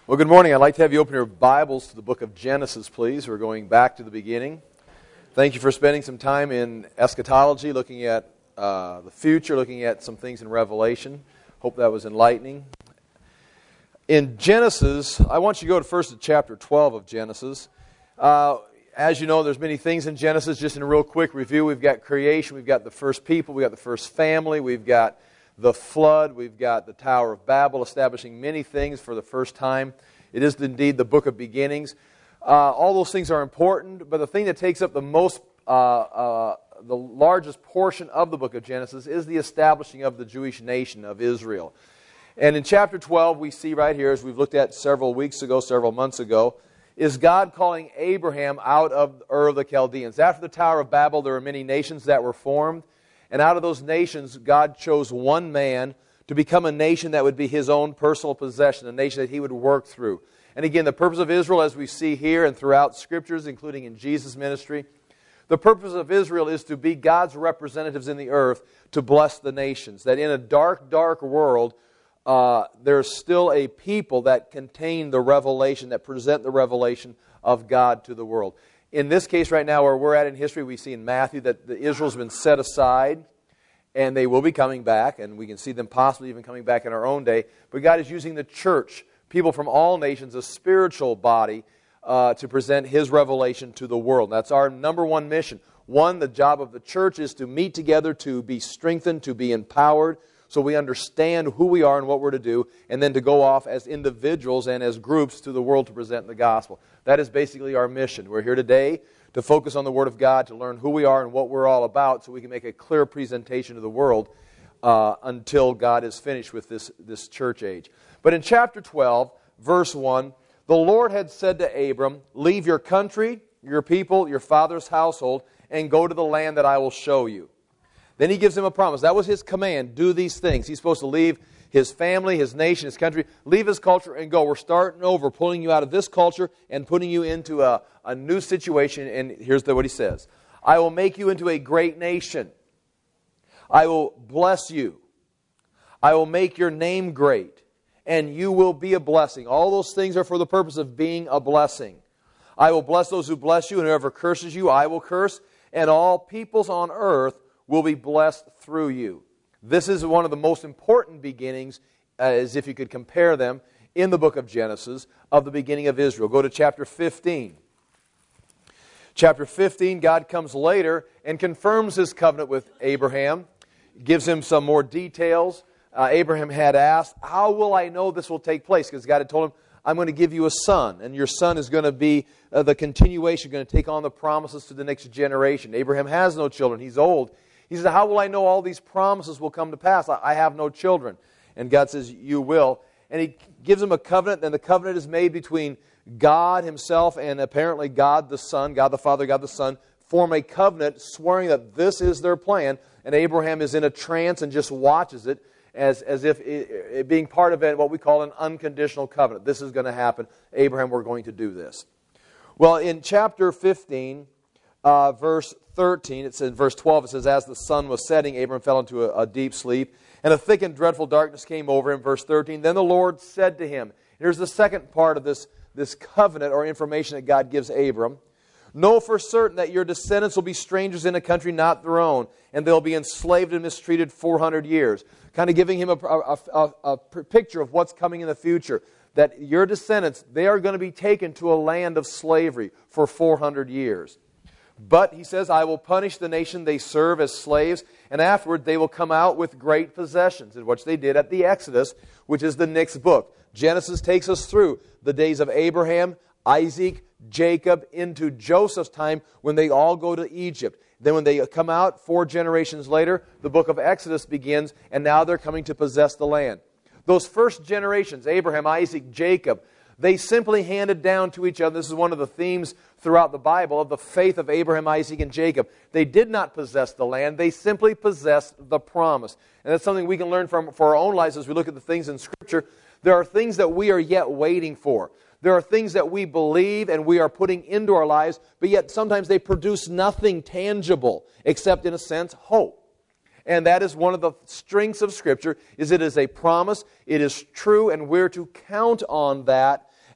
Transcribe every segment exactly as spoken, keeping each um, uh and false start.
Well, good morning. I'd like to have you open your Bibles to the book of Genesis, please. We're going back to the beginning. Thank you for spending some time in eschatology, looking at uh, the future, looking at some things in Revelation. Hope that was enlightening. In Genesis, I want you to go to first to chapter twelve of Genesis. Uh, as you know, there's many things in Genesis. Just in a real quick review, we've got creation, we've got the first people, we've got the first family, we've got the flood, we've got the Tower of Babel, establishing many things for the first time. It is indeed the book of beginnings. Uh, all those things are important, but the thing that takes up the most, uh, uh, the largest portion of the book of Genesis is the establishing of the Jewish nation of Israel. And in chapter twelve, we see right here, as we've looked at several weeks ago, several months ago, is God calling Abraham out of Ur of the Chaldeans. After the Tower of Babel, there were many nations that were formed. And out of those nations, God chose one man to become a nation that would be his own personal possession, a nation that he would work through. And again, the purpose of Israel, as we see here and throughout Scriptures, including in Jesus' ministry, the purpose of Israel is to be God's representatives in the earth to bless the nations. That in a dark, dark world, uh, there's still a people that contain the revelation, that present the revelation of God to the world. In this case right now, where we're at in history, we see in Matthew that the Israel's been set aside, and they will be coming back, and we can see them possibly even coming back in our own day. But God is using the church, people from all nations, a spiritual body, uh, to present His revelation to the world. That's our number one mission. One, the job of the church is to meet together, to be strengthened, to be empowered, so we understand who we are and what we're to do, and then to go off as individuals and as groups to the world to present the gospel. That is basically our mission. We're here today to focus on the Word of God, to learn who we are and what we're all about, so we can make a clear presentation to the world uh, until God is finished with this, this church age. But in chapter twelve, verse one, the Lord had said to Abram, "Leave your country, your people, your father's household, and go to the land that I will show you." Then He gives him a promise. That was His command. Do these things. He's supposed to leave his family, his nation, his country, leave his culture and go. We're starting over, pulling you out of this culture and putting you into a, a new situation. And here's the, what He says. "I will make you into a great nation. I will bless you. I will make your name great, and you will be a blessing." All those things are for the purpose of being a blessing. "I will bless those who bless you, and whoever curses you, I will curse, and all peoples on earth will be blessed through you." This is one of the most important beginnings, uh, as if you could compare them, in the book of Genesis, of the beginning of Israel. Go to chapter fifteen. Chapter fifteen, God comes later and confirms His covenant with Abraham, gives him some more details. Uh, Abraham had asked, "How will I know this will take place?" Because God had told him, "I'm going to give you a son, and your son is going to be uh, the continuation, going to take on the promises to the next generation." Abraham has no children. He's old. He says, "How will I know all these promises will come to pass? I have no children." And God says, "You will." And He gives him a covenant, and the covenant is made between God Himself and apparently God the Son, God the Father, God the Son, form a covenant swearing that this is their plan. And Abraham is in a trance and just watches it as, as if it, it being part of it, what we call an unconditional covenant. This is going to happen. Abraham, we're going to do this. Well, in chapter fifteen, uh, verse thirteen, it says, in verse twelve, it says, "As the sun was setting, Abram fell into a, a deep sleep, and a thick and dreadful darkness came over him." Verse thirteen, "Then the Lord said to him," here's the second part of this, this covenant or information that God gives Abram, "Know for certain that your descendants will be strangers in a country not their own, and they'll be enslaved and mistreated four hundred years. Kind of giving him a, a, a, a picture of what's coming in the future. That your descendants, they are going to be taken to a land of slavery for four hundred years. But," He says, "I will punish the nation they serve as slaves, and afterward they will come out with great possessions," in which they did at the Exodus, which is the next book. Genesis takes us through the days of Abraham, Isaac, Jacob, into Joseph's time when they all go to Egypt. Then when they come out four generations later, the book of Exodus begins, and now they're coming to possess the land. Those first generations, Abraham, Isaac, Jacob, they simply handed down to each other. This is one of the themes throughout the Bible of the faith of Abraham, Isaac, and Jacob. They did not possess the land. They simply possessed the promise. And that's something we can learn from for our own lives as we look at the things in Scripture. There are things that we are yet waiting for. There are things that we believe and we are putting into our lives, but yet sometimes they produce nothing tangible except, in a sense, hope. And that is one of the strengths of Scripture, is it is a promise, it is true, and we're to count on that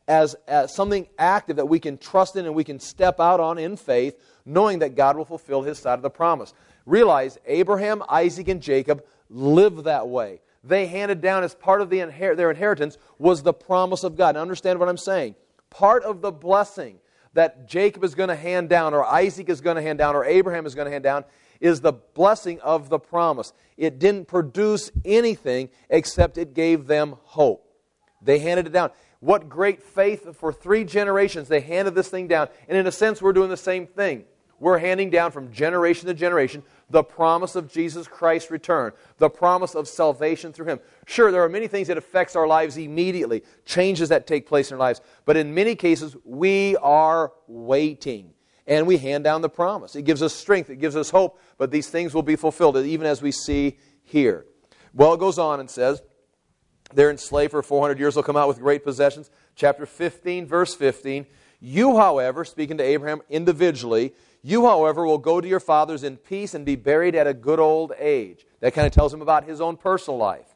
as, as something active that we can trust in and we can step out on in faith, knowing that God will fulfill His side of the promise. Realize Abraham, Isaac, and Jacob lived that way. They handed down as part of the inher- their inheritance was the promise of God. Now understand what I'm saying. Part of the blessing that Jacob is going to hand down, or Isaac is going to hand down, or Abraham is going to hand down, is the blessing of the promise. It didn't produce anything except it gave them hope. They handed it down. What great faith for three generations. They handed this thing down. And in a sense, we're doing the same thing. We're handing down from generation to generation the promise of Jesus Christ's return, the promise of salvation through Him. Sure, there are many things that affects our lives immediately, changes that take place in our lives. But in many cases, we are waiting. And we hand down the promise. It gives us strength. It gives us hope. But these things will be fulfilled, even as we see here. Well, it goes on and says, they're enslaved for four hundred years. They'll come out with great possessions. Chapter fifteen, verse fifteen. You, however, speaking to Abraham individually, you, however, will go to your fathers in peace and be buried at a good old age. That kind of tells him about his own personal life.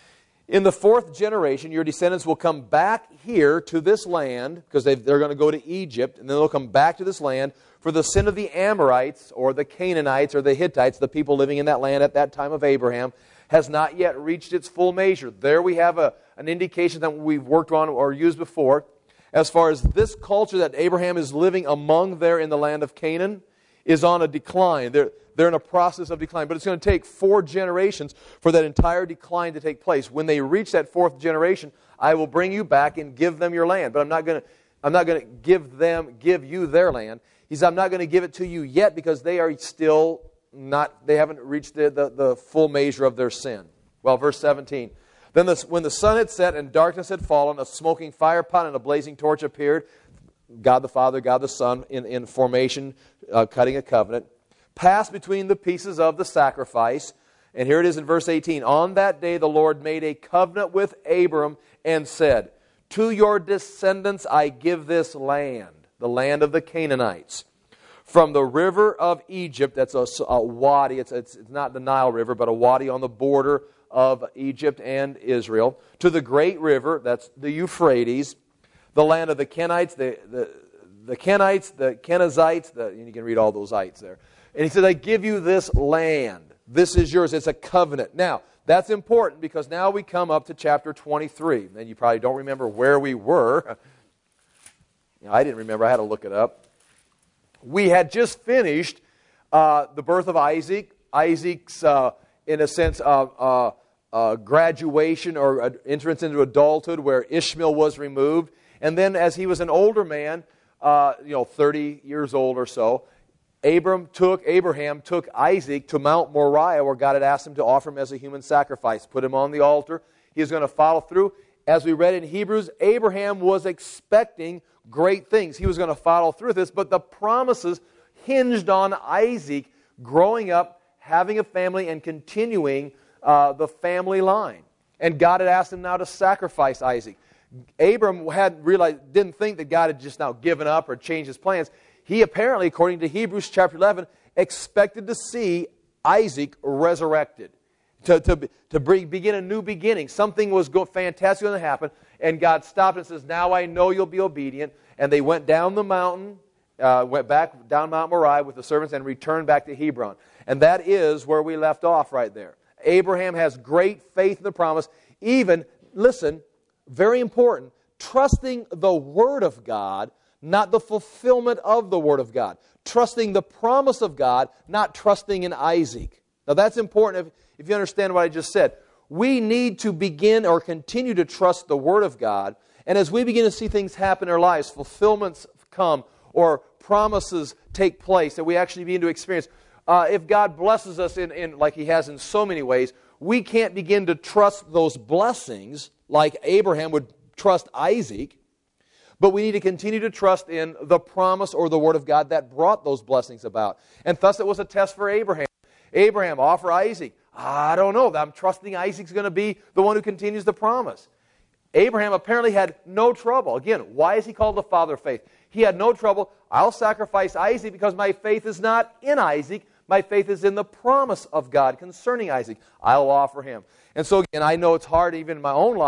In the fourth generation, your descendants will come back here to this land, because they're going to go to Egypt, and then they'll come back to this land for the sin of the Amorites, or the Canaanites, or the Hittites, the people living in that land at that time of Abraham, has not yet reached its full measure. There we have a, an indication that we've worked on or used before. As far as this culture that Abraham is living among there in the land of Canaan is on a decline. They're, they're in a process of decline. But it's going to take four generations for that entire decline to take place. When they reach that fourth generation, I will bring you back and give them your land. But I'm not going to, I'm not going to give them, give you their land. He said, I'm not going to give it to you yet because they are still not, they haven't reached the, the, the full measure of their sin. Well, verse seventeen. Then the, when the sun had set and darkness had fallen, a smoking fire pot and a blazing torch appeared. God the Father, God the Son, in, in formation, uh, cutting a covenant, passed between the pieces of the sacrifice. And here it is in verse eighteen. On that day the Lord made a covenant with Abram and said, to your descendants I give this land, the land of the Canaanites. From the river of Egypt, that's a, a wadi, it's, it's, it's not the Nile River, but a wadi on the border of Egypt and Israel, to the great river, that's the Euphrates, the land of the Kenites, the, the, the Kenites, the Kenizzites, the, and you can read all those ites there. And he said, I give you this land. This is yours. It's a covenant. Now, that's important because now we come up to chapter twenty-three. And you probably don't remember where we were. You know, I didn't remember. I had to look it up. We had just finished uh, the birth of Isaac. Isaac's, uh, in a sense, uh, uh, uh, graduation or uh, entrance into adulthood where Ishmael was removed. And then as he was an older man, uh, you know, thirty years old or so, Abram took, Abraham took Isaac to Mount Moriah where God had asked him to offer him as a human sacrifice. Put him on the altar. He was going to follow through. As we read in Hebrews, Abraham was expecting great things. He was going to follow through this, but the promises hinged on Isaac growing up, having a family, and continuing uh, the family line. And God had asked him now to sacrifice Isaac. Abram had realized, didn't think that God had just now given up or changed His plans. He apparently, according to Hebrews chapter eleven, expected to see Isaac resurrected, to, to, to bring, begin a new beginning. Something was go, fantastic going to happen, and God stopped and says, now I know you'll be obedient. And they went down the mountain, uh, went back down Mount Moriah with the servants and returned back to Hebron. And that is where we left off right there. Abraham has great faith in the promise, even, listen, very important, trusting the Word of God, not the fulfillment of the Word of God. Trusting the promise of God, not trusting in Isaac. Now that's important if, if you understand what I just said. We need to begin or continue to trust the Word of God. And as we begin to see things happen in our lives, fulfillments come or promises take place that we actually begin to experience. Uh, if God blesses us in, in like He has in so many ways, we can't begin to trust those blessings like Abraham would trust Isaac. But we need to continue to trust in the promise or the Word of God that brought those blessings about. And thus it was a test for Abraham. Abraham, offer Isaac. I don't know. I'm trusting Isaac's going to be the one who continues the promise. Abraham apparently had no trouble. Again, why is he called the father of faith? He had no trouble. I'll sacrifice Isaac because my faith is not in Isaac. My faith is in the promise of God concerning Isaac. I'll offer him. And so again, I know it's hard even in my own life.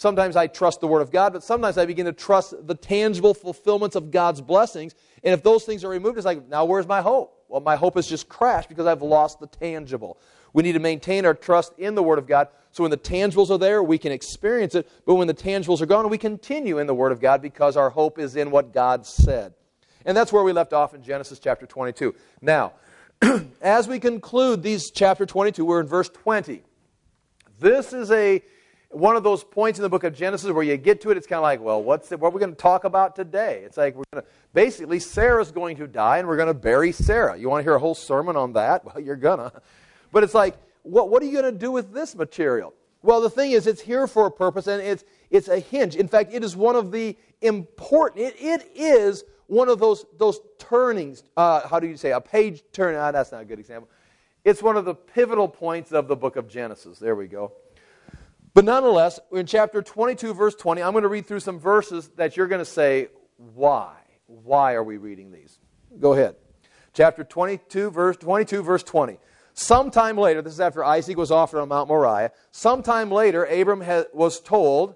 Sometimes I trust the Word of God, but sometimes I begin to trust the tangible fulfillments of God's blessings. And if those things are removed, it's like, now where's my hope? Well, my hope has just crashed because I've lost the tangible. We need to maintain our trust in the Word of God, so when the tangibles are there, we can experience it, but when the tangibles are gone, we continue in the Word of God because our hope is in what God said. And that's where we left off in Genesis chapter twenty-two. Now, as we conclude these chapter twenty-two, we're in verse twenty. This is a one of those points in the book of Genesis where you get to it, it's kind of like, well, what's it, what are we going to talk about today? It's like, we're going to, basically, Sarah's going to die, and we're going to bury Sarah. You want to hear a whole sermon on that? Well, you're going to. But it's like, what, what are you going to do with this material? Well, the thing is, it's here for a purpose, and it's it's a hinge. In fact, it is one of the important, it, it is one of those, those turnings, uh, how do you say, a page turn, ah, that's not a good example. It's one of the pivotal points of the book of Genesis. There we go. But nonetheless, in chapter twenty-two, verse twenty, I'm going to read through some verses that you're going to say, why? Why are we reading these? Go ahead. Chapter twenty-two, verse twenty-two, verse twenty. Sometime later, this is after Isaac was offered on Mount Moriah, sometime later, Abram had, was told,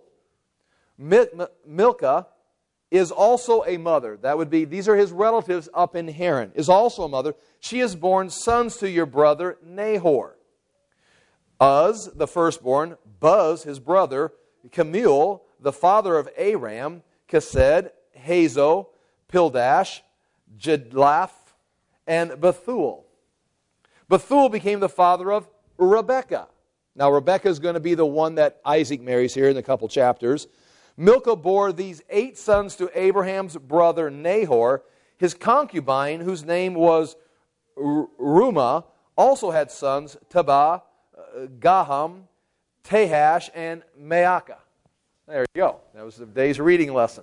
Milcah is also a mother. That would be, these are his relatives up in Haran, is also a mother. She has borne sons to your brother Nahor. Uz, the firstborn, Buz, his brother, Kemuel, the father of Aram, Kesed, Hazo, Pildash, Jidlaph, and Bethuel. Bethuel became the father of Rebekah. Now, Rebekah is going to be the one that Isaac marries here in a couple chapters. Milcah bore these eight sons to Abraham's brother Nahor. His concubine, whose name was Rumah, also had sons, Tabah, Gaham, Tahash, and Maacah. There you go. That was the day's reading lesson.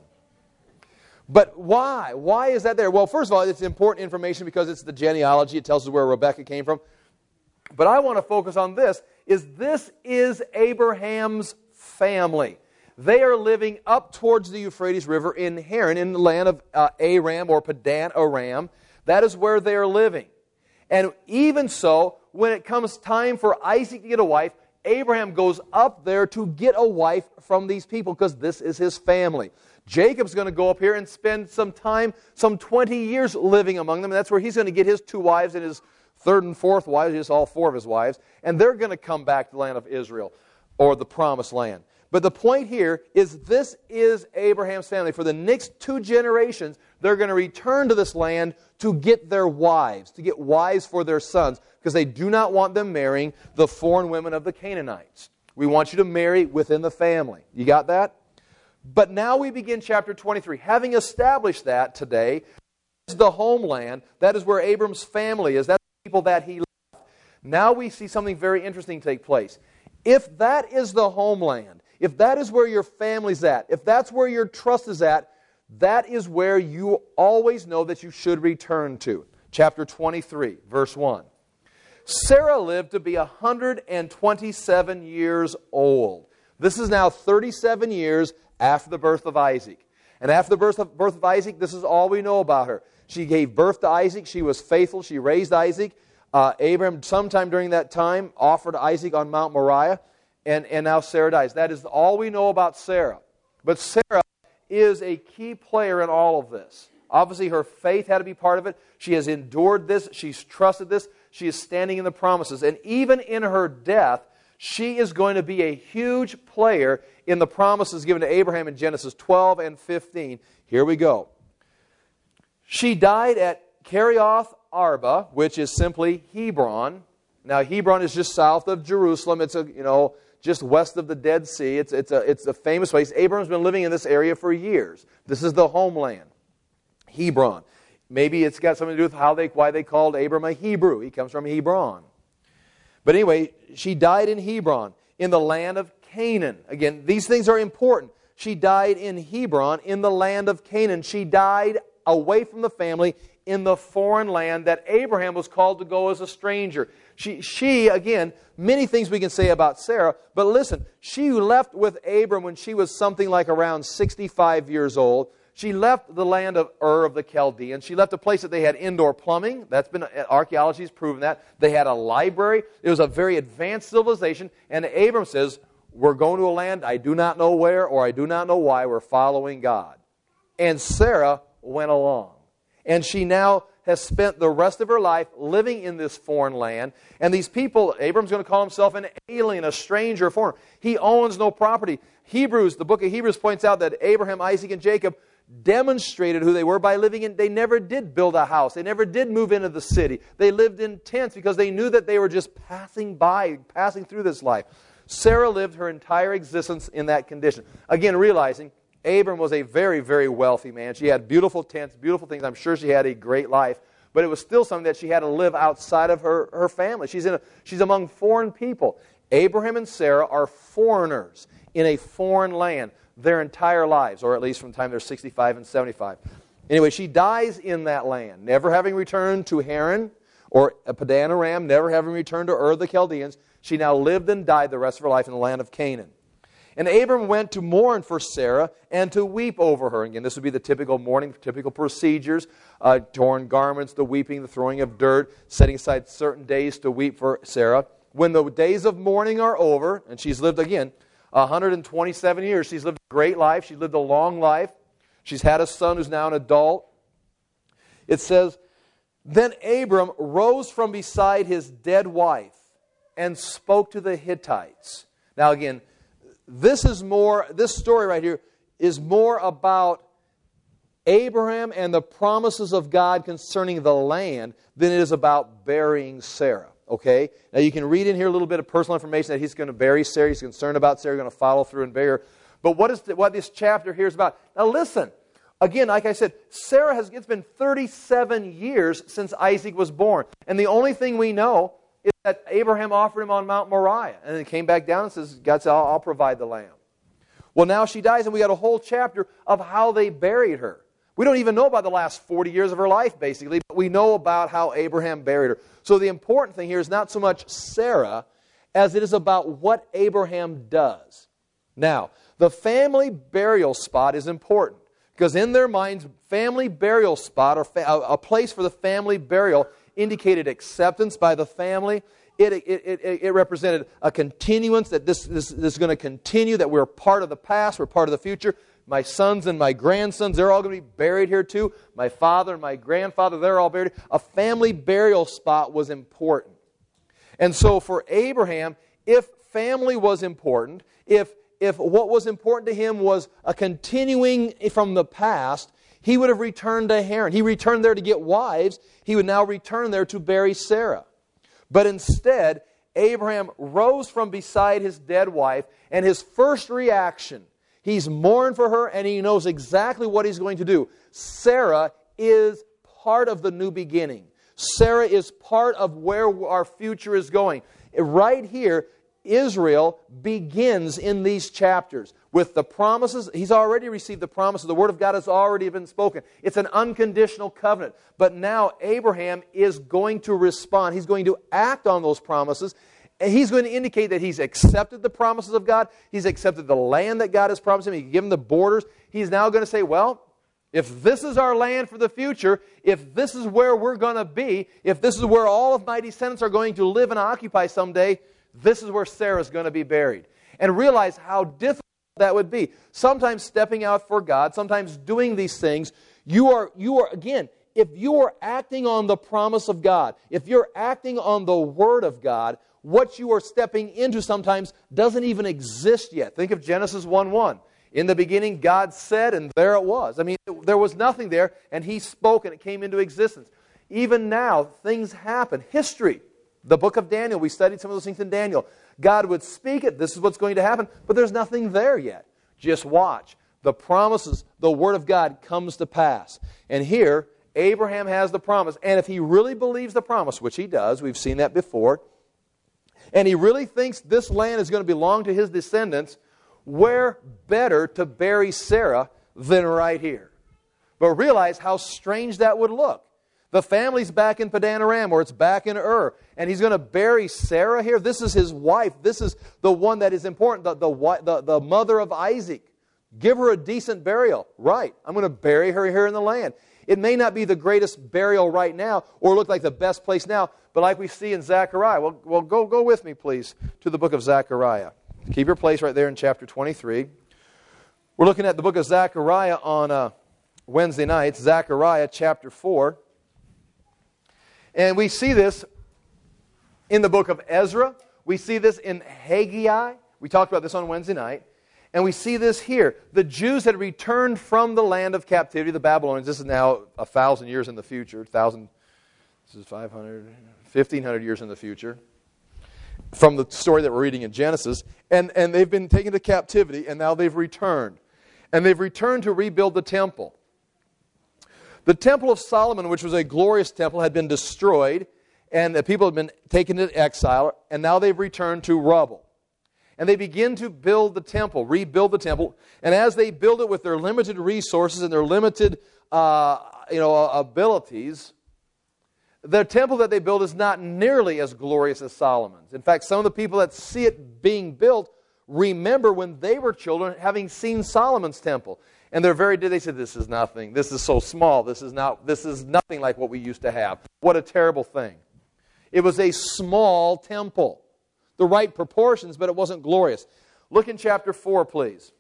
But why? Why is that there? Well, first of all, it's important information because it's the genealogy. It tells us where Rebekah came from. But I want to focus on this, is this is Abraham's family. They are living up towards the Euphrates River in Haran, in the land of uh, Aram or Padan Aram. That is where they are living. And even so, when it comes time for Isaac to get a wife, Abraham goes up there to get a wife from these people because this is his family. Jacob's going to go up here and spend some time, some twenty years living among them. And that's where he's going to get his two wives and his third and fourth wives, just all four of his wives. And they're going to come back to the land of Israel or the promised land. But the point here is this is Abraham's family. For the next two generations, they're going to return to this land to get their wives, to get wives for their sons, because they do not want them marrying the foreign women of the Canaanites. We want you to marry within the family. You got that? But now we begin chapter twenty-three. Having established that today, is the homeland. That is where Abram's family is. That's the people that he left. Now we see something very interesting take place. If that is the homeland, if that is where your family's at, if that's where your trust is at, that is where you always know that you should return to. Chapter twenty-three, verse one. Sarah lived to be one hundred twenty-seven years old. This is now thirty-seven years after the birth of Isaac. And after the birth of, birth of Isaac, this is all we know about her. She gave birth to Isaac. She was faithful. She raised Isaac. Uh, Abraham, sometime during that time, offered Isaac on Mount Moriah. And, and now Sarah dies. That is all we know about Sarah. But Sarah is a key player in all of this. Obviously, her faith had to be part of it. She has endured this. She's trusted this. She is standing in the promises. And even in her death, she is going to be a huge player in the promises given to Abraham in Genesis twelve and fifteen. Here we go. She died at Kerioth Arba, which is simply Hebron. Now, Hebron is just south of Jerusalem. It's a, you know, just west of the Dead Sea. It's, it's, a, it's a famous place. Abraham's been living in this area for years. This is the homeland, Hebron. Maybe it's got something to do with how they, why they called Abram a Hebrew. He comes from Hebron. But anyway, she died in Hebron, in the land of Canaan. Again, these things are important. She died in Hebron, in the land of Canaan. She died away from the family in the foreign land that Abraham was called to go as a stranger. She, she, again, many things we can say about Sarah, but listen, she left with Abram when she was something like around sixty-five years old. She left the land of Ur of the Chaldeans. She left a place that they had indoor plumbing. That's been, archaeology has proven that. They had a library. It was a very advanced civilization. And Abram says, we're going to a land I do not know where or I do not know why. We're following God. And Sarah went along. And she now has spent the rest of her life living in this foreign land. And these people, Abram's going to call himself an alien, a stranger, a foreigner. He owns no property. Hebrews, the book of Hebrews points out that Abraham, Isaac, and Jacob demonstrated who they were by living in. They never did build a house. They never did move into the city. They lived in tents because they knew that they were just passing by, passing through this life. Sarah lived her entire existence in that condition. Again, realizing Abram was a very, very wealthy man. She had beautiful tents, beautiful things. I'm sure she had a great life. But it was still something that she had to live outside of her, her family. She's, in a, she's among foreign people. Abraham and Sarah are foreigners in a foreign land their entire lives, or at least from the time they're sixty-five and seventy-five. Anyway, she dies in that land, never having returned to Haran or Padan Aram, never having returned to Ur of the Chaldeans. She now lived and died the rest of her life in the land of Canaan. And Abram went to mourn for Sarah and to weep over her. Again, this would be the typical mourning, typical procedures, uh, torn garments, the weeping, the throwing of dirt, setting aside certain days to weep for Sarah. When the days of mourning are over, and she's lived, again, one hundred twenty-seven years. She's lived a great life. She's lived a long life. She's had a son who's now an adult. It says, then Abram rose from beside his dead wife and spoke to the Hittites. Now again, this is more, this story right here is more about Abraham and the promises of God concerning the land than it is about burying Sarah. Okay? Now you can read in here a little bit of personal information that he's going to bury Sarah. He's concerned about Sarah. He's going to follow through and bury her. But what is the, what this chapter here is about? Now listen. Again, like I said, Sarah has, it's been thirty-seven years since Isaac was born. And the only thing we know is that Abraham offered him on Mount Moriah. And then came back down and says, God said, I'll, I'll provide the lamb. Well, now she dies, and we got a whole chapter of how they buried her. We don't even know about the last forty years of her life, basically, but we know about how Abraham buried her. So the important thing here is not so much Sarah as it is about what Abraham does. Now, the family burial spot is important because in their minds, family burial spot, or fa- a place for the family burial, indicated acceptance by the family. It, it, it, it represented a continuance, that this, this, this is going to continue, that we're part of the past, we're part of the future. My sons and my grandsons, they're all going to be buried here too. My father and my grandfather, they're all buried. A family burial spot was important. And so for Abraham, if family was important, if, if what was important to him was a continuing from the past, he would have returned to Haran. He returned there to get wives. He would now return there to bury Sarah. But instead, Abraham rose from beside his dead wife, and his first reaction, he's mourned for her, and he knows exactly what he's going to do. Sarah is part of the new beginning. Sarah is part of where our future is going. Right here, Israel begins in these chapters with the promises. He's already received the promises. The Word of God has already been spoken. It's an unconditional covenant. But now Abraham is going to respond. He's going to act on those promises. And he's going to indicate that he's accepted the promises of God. He's accepted the land that God has promised him. He's given the borders. He's now going to say, well, if this is our land for the future, if this is where we're going to be, if this is where all of my descendants are going to live and occupy someday, this is where Sarah's going to be buried. And realize how difficult that would be. Sometimes stepping out for God, sometimes doing these things, you are, you are again, if you are acting on the promise of God, if you're acting on the Word of God, what you are stepping into sometimes doesn't even exist yet. Think of Genesis one one. In the beginning, God said, and there it was. I mean, there was nothing there, and He spoke, and it came into existence. Even now, things happen. History. The book of Daniel, we studied some of those things in Daniel. God would speak it, this is what's going to happen, but there's nothing there yet. Just watch. The promises, the Word of God comes to pass. And here, Abraham has the promise. And if he really believes the promise, which he does, we've seen that before, and he really thinks this land is going to belong to his descendants, where better to bury Sarah than right here? But realize how strange that would look. The family's back in Padan Aram, or it's back in Ur, and he's going to bury Sarah here. This is his wife. This is the one that is important, the, the, the, the mother of Isaac. Give her a decent burial. Right, I'm going to bury her here in the land. It may not be the greatest burial right now, or look like the best place now, but like we see in Zechariah. Well, well go, go with me, please, to the book of Zechariah. Keep your place right there in chapter twenty-three. We're looking at the book of Zechariah on uh, Wednesday nights, Zechariah chapter four. And we see this in the book of Ezra. We see this in Haggai. We talked about this on Wednesday night. And we see this here. The Jews had returned from the land of captivity, the Babylonians. This is now a thousand years in the future. Thousand, this is five hundred, fifteen hundred years in the future. From the story that we're reading in Genesis. And, and they've been taken to captivity, and now they've returned. And they've returned to rebuild the temple. The Temple of Solomon, which was a glorious temple, had been destroyed, and the people had been taken into exile, and now they've returned to rubble. And they begin to build the temple, rebuild the temple, and as they build it with their limited resources and their limited uh, you know, abilities, the temple that they build is not nearly as glorious as Solomon's. In fact, some of the people that see it being built remember when they were children having seen Solomon's temple. And they're very, they said, this is nothing. This is so small. This is not. This is nothing like what we used to have. What a terrible thing. It was a small temple. The right proportions, but it wasn't glorious. Look in chapter four, please.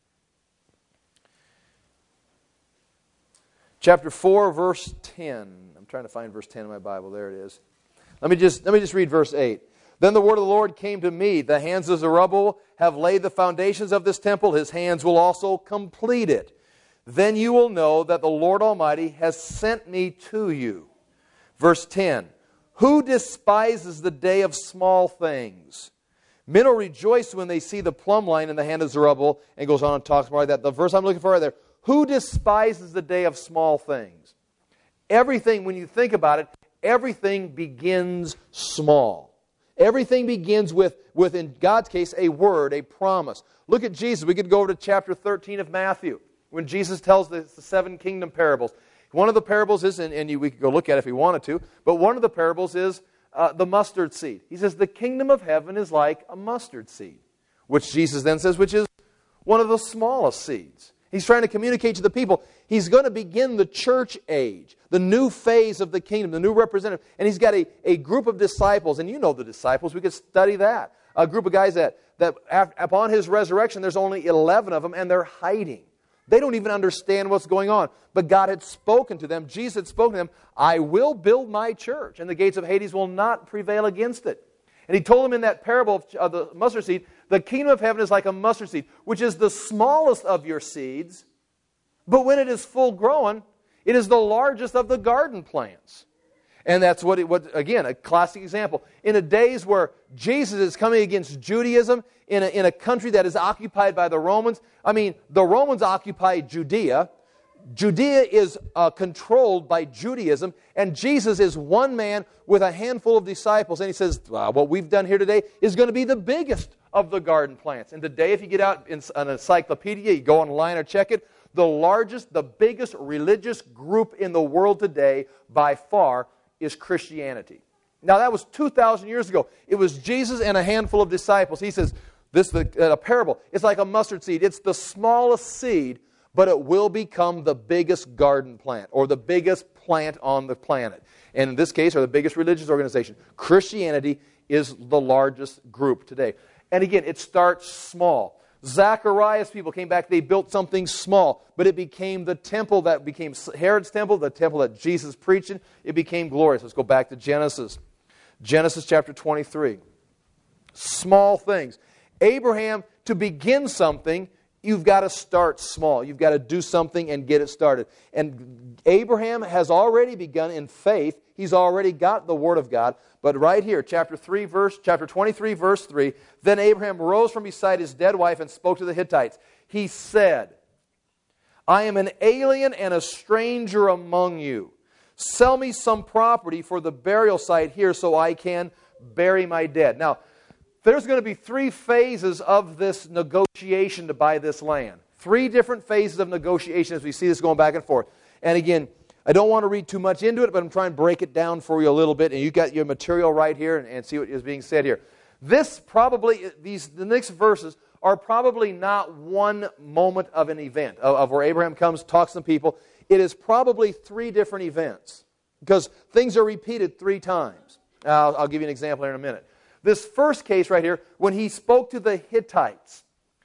Chapter four, verse ten. I'm trying to find verse ten in my Bible. There it is. Let me just, let me just read verse eight. Then the word of the Lord came to me. The hands of Zerubbabel have laid the foundations of this temple. His hands will also complete it. Then you will know that the Lord Almighty has sent me to you. Verse ten. Who despises the day of small things? Men will rejoice when they see the plumb line in the hand of Zerubbabel. And goes on and talks more like that. The verse I'm looking for right there. Who despises the day of small things? Everything, when you think about it, everything begins small. Everything begins with, with, in God's case, a word, a promise. Look at Jesus. We could go over to chapter thirteen of Matthew, when Jesus tells the, the seven kingdom parables. One of the parables is, and, and you, we could go look at it if we wanted to, but one of the parables is uh, the mustard seed. He says, the kingdom of heaven is like a mustard seed, which Jesus then says, which is one of the smallest seeds. He's trying to communicate to the people. He's going to begin the church age, the new phase of the kingdom, the new representative. And he's got a, a group of disciples, and you know the disciples. We could study that. A group of guys that, that after, upon his resurrection, there's only eleven of them, and they're hiding. They don't even understand what's going on. But God had spoken to them. Jesus had spoken to them, I will build my church, and the gates of Hades will not prevail against it. And he told them in that parable of, of the mustard seed, the kingdom of heaven is like a mustard seed, which is the smallest of your seeds, but when it is full grown, it is the largest of the garden plants. And that's what, it, what again, a classic example. In the days where Jesus is coming against Judaism, in a, in a country that is occupied by the Romans, I mean, the Romans occupied Judea. Judea is uh, controlled by Judaism, and Jesus is one man with a handful of disciples, and he says, wow, what we've done here today is going to be the biggest of the garden plants. And today, if you get out in an encyclopedia, you go online or check it, the largest, the biggest religious group in the world today, by far, is Christianity. Now, that was two thousand years ago. It was Jesus and a handful of disciples. He says, this is a parable. It's like a mustard seed. It's the smallest seed, but it will become the biggest garden plant, or the biggest plant on the planet. And in this case, or the biggest religious organization. Christianity is the largest group today. And again, it starts small. Zachariah's people came back, they built something small, but it became the temple that became Herod's temple, the temple that Jesus preached in. It became glorious. Let's go back to Genesis. Genesis chapter twenty-three. Small things. Abraham, to begin something, you've got to start small. You've got to do something and get it started. And Abraham has already begun in faith. He's already got the Word of God. But right here, chapter three, verse, chapter twenty-three, verse three, then Abraham rose from beside his dead wife and spoke to the Hittites. He said, I am an alien and a stranger among you. Sell me some property for the burial site here so I can bury my dead. Now, there's going to be three phases of this negotiation to buy this land. Three different phases of negotiation as we see this going back and forth. And again, I don't want to read too much into it, but I'm trying to break it down for you a little bit. And you've got your material right here and, and see what is being said here. This probably, these the next verses are probably not one moment of an event, of, of where Abraham comes, talks to some people. It is probably three different events because things are repeated three times. Uh, I'll, I'll give you an example here in a minute. This first case right here, when he spoke to the Hittites,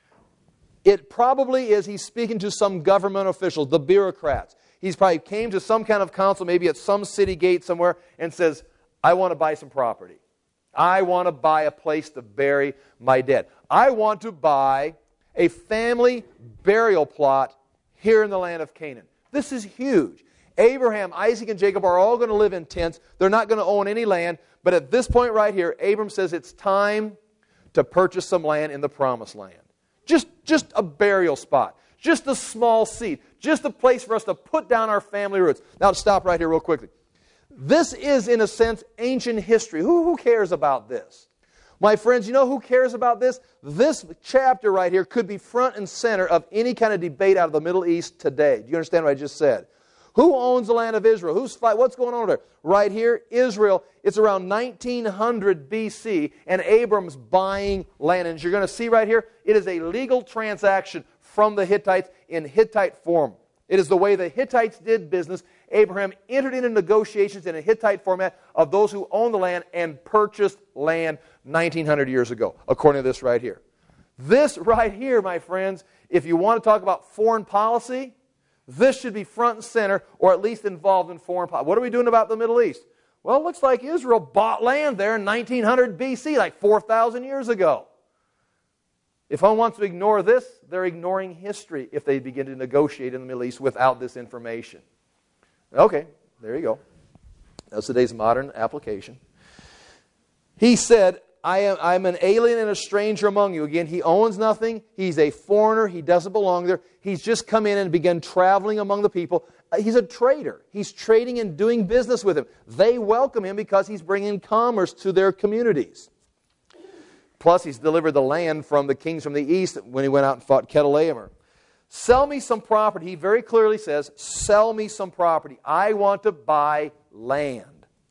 it probably is he's speaking to some government officials, the bureaucrats. He's probably came to some kind of council, maybe at some city gate somewhere, and says, I want to buy some property. I want to buy a place to bury my dead. I want to buy a family burial plot here in the land of Canaan. This is huge. Abraham, Isaac, and Jacob are all going to live in tents. They're not going to own any land. But at this point right here, Abram says it's time to purchase some land in the promised land. Just, just a burial spot. Just a small seed. Just a place for us to put down our family roots. Now, stop right here real quickly. This is, in a sense, ancient history. Who, who cares about this? My friends, you know who cares about this? This chapter right here could be front and center of any kind of debate out of the Middle East today. Do you understand what I just said? Who owns the land of Israel? Who's fight? What's going on over there? Right here, Israel. It's around nineteen hundred B C, and Abram's buying land. And as you're going to see right here, it is a legal transaction from the Hittites in Hittite form. It is the way the Hittites did business. Abraham entered into negotiations in a Hittite format of those who own the land and purchased land nineteen hundred years ago, according to this right here. This right here, my friends, if you want to talk about foreign policy, this should be front and center, or at least involved in foreign policy. What are we doing about the Middle East? Well, it looks like Israel bought land there in nineteen hundred B C, like four thousand years ago. If one wants to ignore this, they're ignoring history if they begin to negotiate in the Middle East without this information. Okay, there you go. That's today's modern application. He said, I am I'm an alien and a stranger among you. Again, he owns nothing. He's a foreigner. He doesn't belong there. He's just come in and begun traveling among the people. He's a trader. He's trading and doing business with them. They welcome him because he's bringing commerce to their communities. Plus, he's delivered the land from the kings from the east when he went out and fought Chedorlaomer. Sell me some property. He very clearly says, sell me some property. I want to buy land.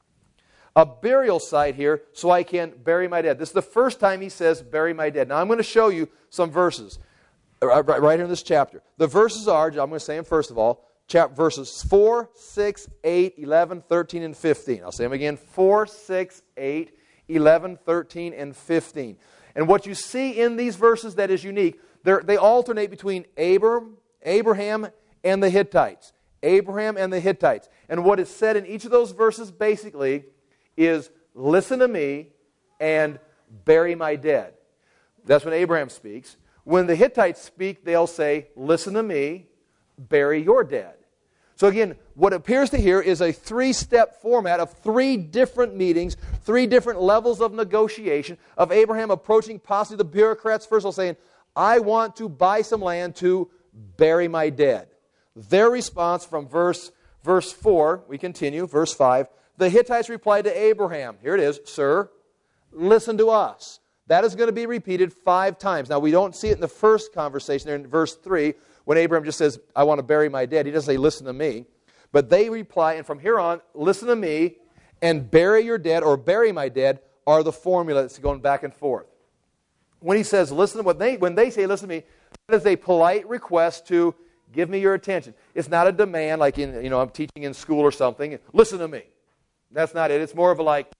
A burial site here so I can bury my dead. This is the first time he says, bury my dead. Now, I'm going to show you some verses right here in this chapter. The verses are, I'm going to say them first of all, chapter, verses four, six, eight, eleven, thirteen, and fifteen. I'll say them again, four, six, eight, eleven, thirteen, and fifteen. And what you see in these verses that is unique, they alternate between Abram, Abraham, and the Hittites. Abraham and the Hittites. And what is said in each of those verses basically is, listen to me and bury my dead. That's when Abraham speaks. When the Hittites speak, they'll say, listen to me, bury your dead. So again, what appears to here is a three-step format of three different meetings, three different levels of negotiation, of Abraham approaching possibly the bureaucrats first, saying, I want to buy some land to bury my dead. Their response from verse, verse four, we continue, verse five, the Hittites replied to Abraham, here it is, sir, listen to us. That is going to be repeated five times. Now, we don't see it in the first conversation there in verse three, when Abraham just says, I want to bury my dead. He doesn't say, listen to me. But they reply, and from here on, listen to me and bury your dead, or bury my dead, are the formula that's going back and forth. When he says, listen to what they, when they say, listen to me, that is a polite request to give me your attention. It's not a demand like in, you know, I'm teaching in school or something. Listen to me. That's not it. It's more of a like,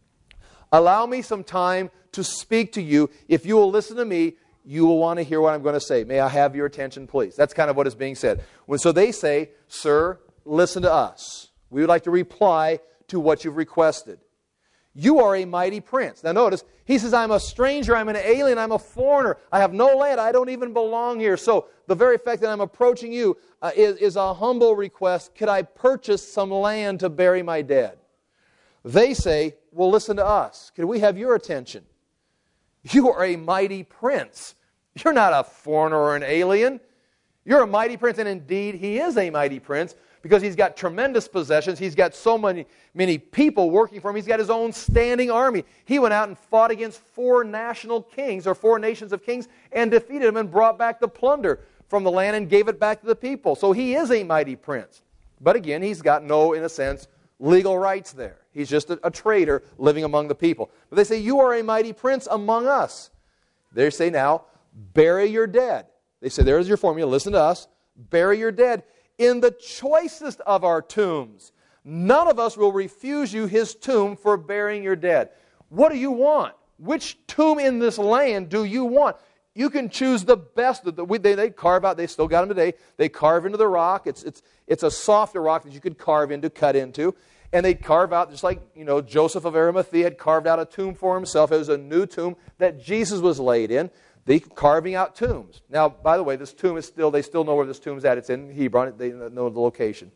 allow me some time to speak to you. If you will listen to me, you will want to hear what I'm going to say. May I have your attention, please? That's kind of what is being said. When, so they say, sir, listen to us. We would like to reply to what you've requested. You are a mighty prince. Now notice, he says, I'm a stranger, I'm an alien, I'm a foreigner. I have no land, I don't even belong here. So the very fact that I'm approaching you uh, is, is a humble request. Could I purchase some land to bury my dead? They say, well, listen to us. Could we have your attention? You are a mighty prince. You're not a foreigner or an alien. You're a mighty prince, and indeed, he is a mighty prince because he's got tremendous possessions. He's got so many, many people working for him. He's got his own standing army. He went out and fought against four national kings, or four nations of kings, and defeated them and brought back the plunder from the land and gave it back to the people. So he is a mighty prince. But again, he's got no, in a sense, legal rights there. He's just a, a trader living among the people. But they say, you are a mighty prince among us. They say now, bury your dead. They say, there's your formula. Listen to us. Bury your dead in the choicest of our tombs. None of us will refuse you his tomb for burying your dead. What do you want? which tomb in this land do you want? You can choose the best. They, they carve out, they still got them today. They carve into the rock. It's, it's, it's a softer rock that you could carve into, cut into. And they carve out, just like, you know, Joseph of Arimathea had carved out a tomb for himself. It was a new tomb that Jesus was laid in. They carving out tombs. Now, by the way, this tomb is still, they still know where this tomb's at. It's in Hebron. They know the location.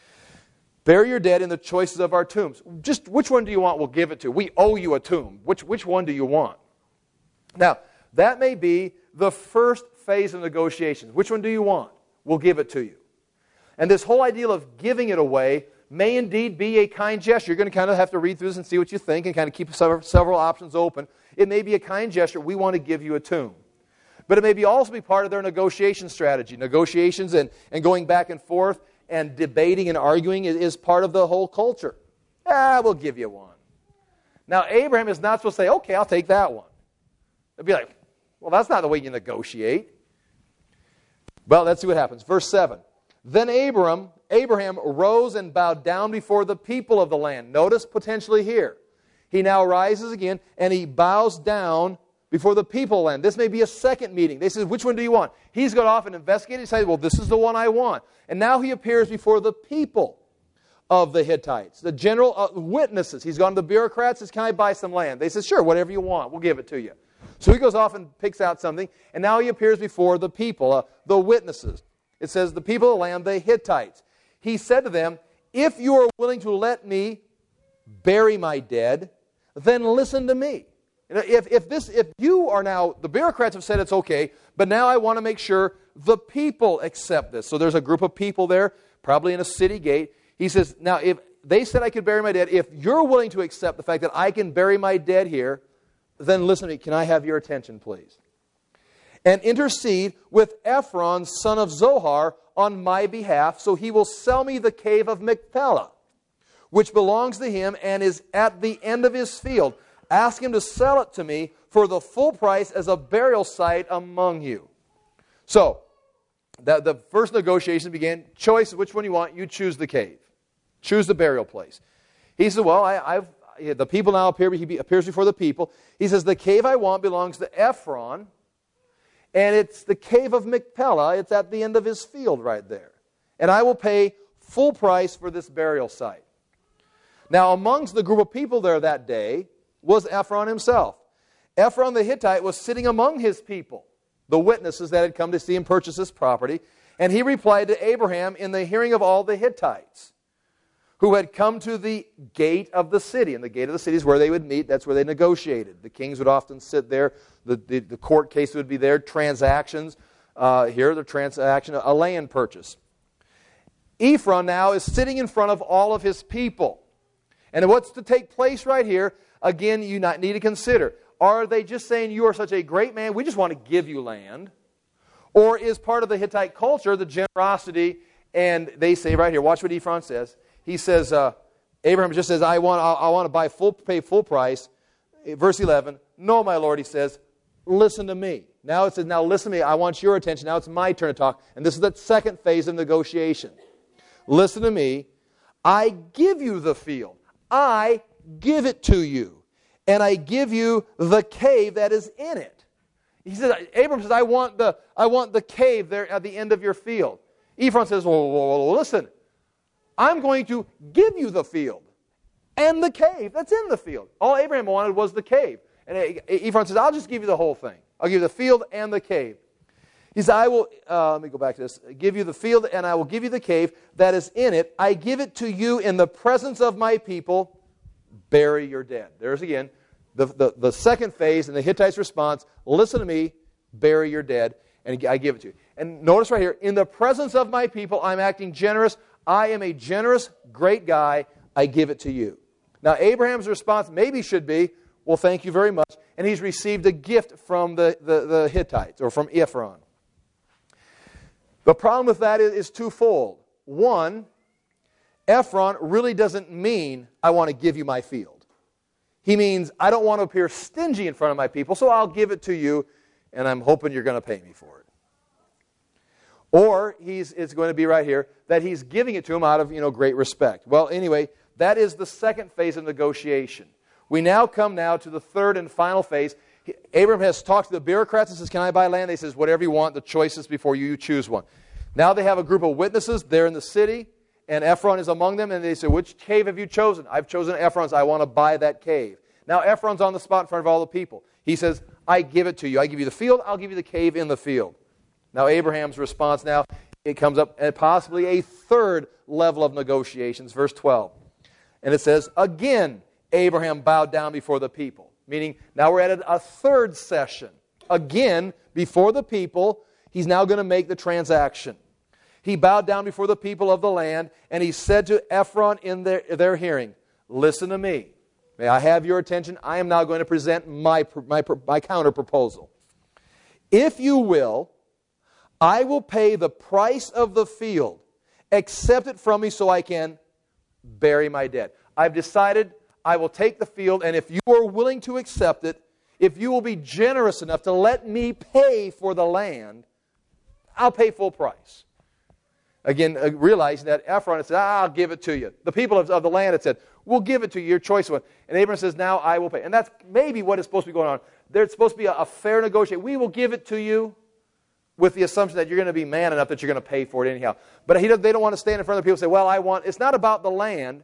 Bury your dead in the choices of our tombs. Just which one do you want? We'll give it to. We owe you a tomb. Which, which one do you want? Now, that may be the first phase of negotiations. Which one do you want? We'll give it to you. And this whole idea of giving it away may indeed be a kind gesture. You're going to kind of have to read through this and see what you think and kind of keep several, several options open. It may be a kind gesture. We want to give you a tomb. But it may be also be part of their negotiation strategy. Negotiations and, and going back and forth and debating and arguing is, is part of the whole culture. Ah, we'll give you one. Now, Abraham is not supposed to say, okay, I'll take that one. It'd be like, well, that's not the way you negotiate. Well, let's see what happens. Verse seven. Then Abram, Abraham rose and bowed down before the people of the land. Notice potentially here. He now rises again and he bows down before the people of the land. This may be a second meeting. They say, which one do you want? He's gone off and investigated and decided, well, this is the one I want. And now he appears before the people of the Hittites, the general uh, witnesses. He's gone to the bureaucrats. Says, can I buy some land? They said, sure, whatever you want. We'll give it to you. So he goes off and picks out something, and now he appears before the people, uh, the witnesses. It says, the people of the land, the Hittites. He said to them, if you are willing to let me bury my dead, then listen to me. If, if, this, if you are now, the bureaucrats have said it's okay, but now I want to make sure the people accept this. So there's a group of people there, probably in a city gate. He says, now if they said I could bury my dead, if you're willing to accept the fact that I can bury my dead here, then listen to me. Can I have your attention, please? And intercede with Ephron, son of Zohar, on my behalf, so he will sell me the cave of Machpelah, which belongs to him and is at the end of his field. Ask him to sell it to me for the full price as a burial site among you. So, the, the first negotiation began. Choice, which one you want, you choose the cave. Choose the burial place. He said, well, I, I've the people now appear, he appears before the people. He says, the cave I want belongs to Ephron, and it's the cave of Machpelah. It's at the end of his field right there. And I will pay full price for this burial site. Now, amongst the group of people there that day was Ephron himself. Ephron the Hittite was sitting among his people, the witnesses that had come to see him purchase this property. And he replied to Abraham in the hearing of all the Hittites, who had come to the gate of the city. And the gate of the city is where they would meet. That's where they negotiated. The kings would often sit there. The, the, the court case would be there. Transactions. Uh, here, the transaction, a land purchase. Ephron now is sitting in front of all of his people. And what's to take place right here, again, you not need to consider. Are they just saying, you are such a great man, we just want to give you land? Or is part of the Hittite culture the generosity, and they say right here, watch what Ephron says. He says, uh, Abraham just says, I want, I, I want to buy full, pay full price. Verse eleven, no, my Lord, he says, listen to me. Now it says, now listen to me, I want your attention. Now it's my turn to talk. And this is the second phase of negotiation. Listen to me. I give you the field. I give it to you. And I give you the cave that is in it. He says, Abraham says, I want the, I want the cave there at the end of your field. Ephron says, well, well, well, listen. I'm going to give you the field and the cave that's in the field. All Abraham wanted was the cave. And Ephron says, I'll just give you the whole thing. I'll give you the field and the cave. He says, I will, uh, let me go back to this, give you the field and I will give you the cave that is in it. I give it to you in the presence of my people. Bury your dead. There's again the, the, the second phase in the Hittites' response. Listen to me, bury your dead, and I give it to you. And notice right here, in the presence of my people, I'm acting generous. I am a generous, great guy. I give it to you. Now, Abraham's response maybe should be, well, thank you very much. And he's received a gift from the, the, the Hittites, or from Ephron. The problem with that is, is twofold. One, Ephron really doesn't mean, I want to give you my field. He means, I don't want to appear stingy in front of my people, so I'll give it to you, and I'm hoping you're going to pay me for it. Or he's, it's going to be right here, that he's giving it to him out of, you know, great respect. Well, anyway, that is the second phase of negotiation. We now come now to the third and final phase. Abraham has talked to the bureaucrats and says, can I buy land? They says, whatever you want, the choice is before you, you choose one. Now they have a group of witnesses. They're in the city, and Ephron is among them, and they say, which cave have you chosen? I've chosen Ephron's. I want to buy that cave. Now Ephron's on the spot in front of all the people. He says, I give it to you. I give you the field. I'll give you the cave in the field. Now Abraham's response now, it comes up at possibly a third level of negotiations, verse twelve. And it says, again, Abraham bowed down before the people. Meaning, now we're at a third session. Again, before the people, he's now going to make the transaction. He bowed down before the people of the land, and he said to Ephron in their, their hearing, listen to me. May I have your attention? I am now going to present my, my, my counter proposal. If you will, I will pay the price of the field. Accept it from me so I can bury my dead. I've decided I will take the field, and if you are willing to accept it, if you will be generous enough to let me pay for the land, I'll pay full price. Again, uh, realizing that Ephron had said, ah, I'll give it to you. The people of, of the land had said, we'll give it to you, your choice one. And Abraham says, now I will pay. And that's maybe what is supposed to be going on. There's supposed to be a, a fair negotiation. We will give it to you with the assumption that you're going to be man enough that you're going to pay for it anyhow. But he, they don't want to stand in front of the people and say, well, I want, it's not about the land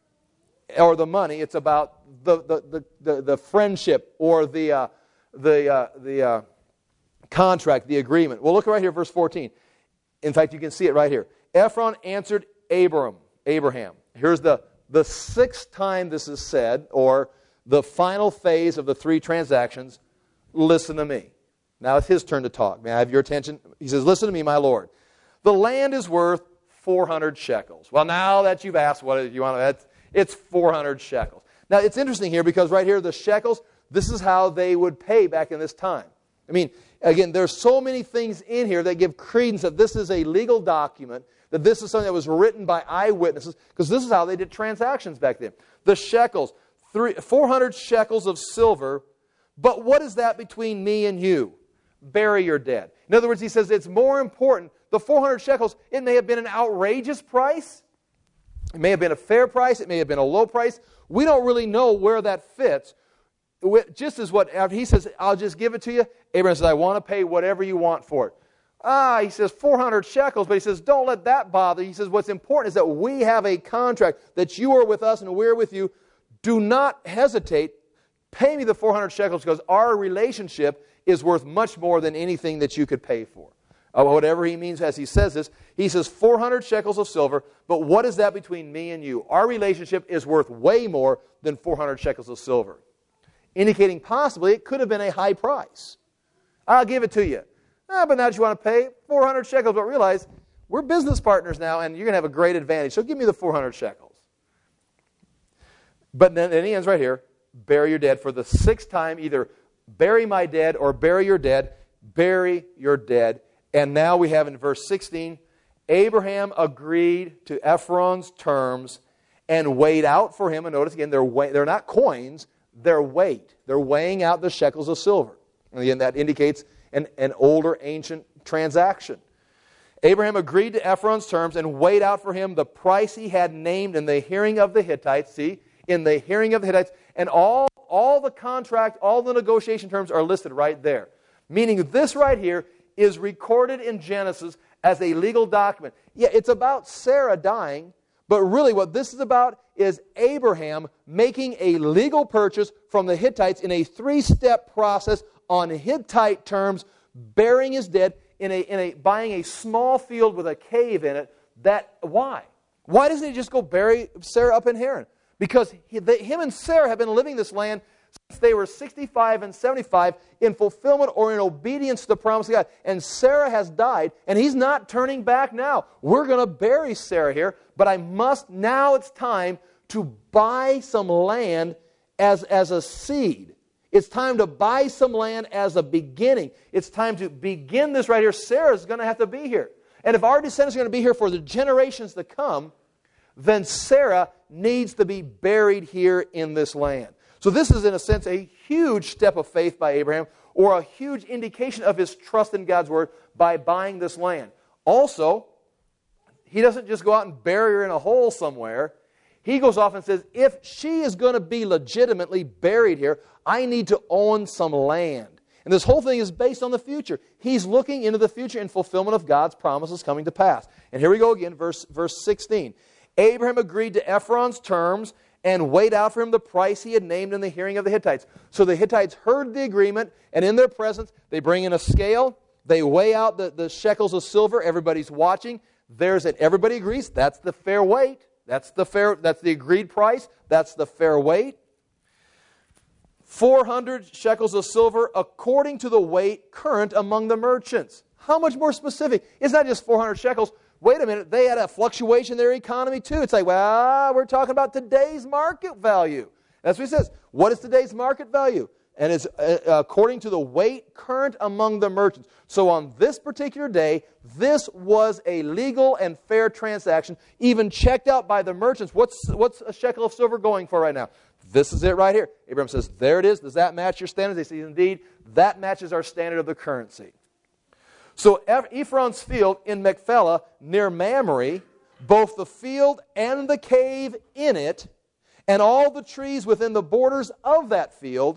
or the money, it's about the the the, the, the friendship or the uh, the uh, the uh, contract, the agreement. Well, look right here, verse fourteen. In fact, you can see it right here. Ephron answered Abram, Abraham. Here's the, the sixth time this is said, or the final phase of the three transactions. Listen to me. Now it's his turn to talk. May I have your attention? He says, listen to me, my Lord. The land is worth four hundred shekels. Well, now that you've asked what you want to, it's four hundred shekels. Now, it's interesting here because right here, the shekels, this is how they would pay back in this time. I mean, again, there's so many things in here that give credence that this is a legal document, that this is something that was written by eyewitnesses, because this is how they did transactions back then. The shekels, three, four hundred shekels of silver, but what is that between me and you? Bury your dead. In other words, he says it's more important. The four hundred shekels, it may have been an outrageous price. It may have been a fair price. It may have been a low price. We don't really know where that fits. Just as what, after he says, I'll just give it to you, Abraham says, I want to pay whatever you want for it. Ah, he says four hundred shekels, but he says, don't let that bother you. He says, what's important is that we have a contract, that you are with us and we're with you. Do not hesitate. Pay me the four hundred shekels because our relationship is worth much more than anything that you could pay for. Uh, whatever he means as he says this, he says four hundred shekels of silver, but what is that between me and you? Our relationship is worth way more than four hundred shekels of silver. Indicating possibly it could have been a high price. I'll give it to you. Ah, but now that you want to pay four hundred shekels, but realize we're business partners now and you're going to have a great advantage. So give me the four hundred shekels. But then, then he ends right here, bury your dead. For the sixth time, either bury my dead or bury your dead. Bury your dead. And now we have in verse sixteen, Abraham agreed to Ephron's terms and weighed out for him. And notice again, they're, weigh, they're not coins, they're weight. They're weighing out the shekels of silver. And again, that indicates an, an older, ancient transaction. Abraham agreed to Ephron's terms and weighed out for him the price he had named in the hearing of the Hittites. See, in the hearing of the Hittites. And all, all the contract, all the negotiation terms are listed right there. Meaning this right here is recorded in Genesis as a legal document. Yeah, it's about Sarah dying, but really what this is about is Abraham making a legal purchase from the Hittites in a three-step process on Hittite terms, burying his dead, in a, in a buying a small field with a cave in it. That why? Why doesn't he just go bury Sarah up in Haran? Because he, the, him and Sarah have been living this land since they were sixty-five and seventy-five in fulfillment or in obedience to the promise of God. And Sarah has died, and he's not turning back now. We're going to bury Sarah here, but I must, now it's time to buy some land as, as a seed. It's time to buy some land as a beginning. It's time to begin this right here. Sarah's going to have to be here. And if our descendants are going to be here for the generations to come, then Sarah needs to be buried here in this land. So this is, in a sense, a huge step of faith by Abraham, or a huge indication of his trust in God's Word by buying this land. Also, he doesn't just go out and bury her in a hole somewhere. He goes off and says, if she is going to be legitimately buried here, I need to own some land. And this whole thing is based on the future. He's looking into the future in fulfillment of God's promises coming to pass. And here we go again, verse, verse sixteen. Abraham agreed to Ephron's terms and weighed out for him the price he had named in the hearing of the Hittites. So the Hittites heard the agreement, and in their presence, they bring in a scale, they weigh out the, the shekels of silver, everybody's watching. There's it. Everybody agrees, that's the fair weight. That's the fair, that's the agreed price. That's the fair weight. four hundred shekels of silver according to the weight current among the merchants. How much more specific? It's not just four hundred shekels. Wait a minute, they had a fluctuation in their economy too. It's like, well, we're talking about today's market value. That's what he says. What is today's market value? And it's uh, according to the weight current among the merchants. So on this particular day, this was a legal and fair transaction, even checked out by the merchants. What's, what's a shekel of silver going for right now? This is it right here. Abraham says, there it is. Does that match your standards? They say, indeed, that matches our standard of the currency. So Ephron's field in Machpelah near Mamre, both the field and the cave in it, and all the trees within the borders of that field,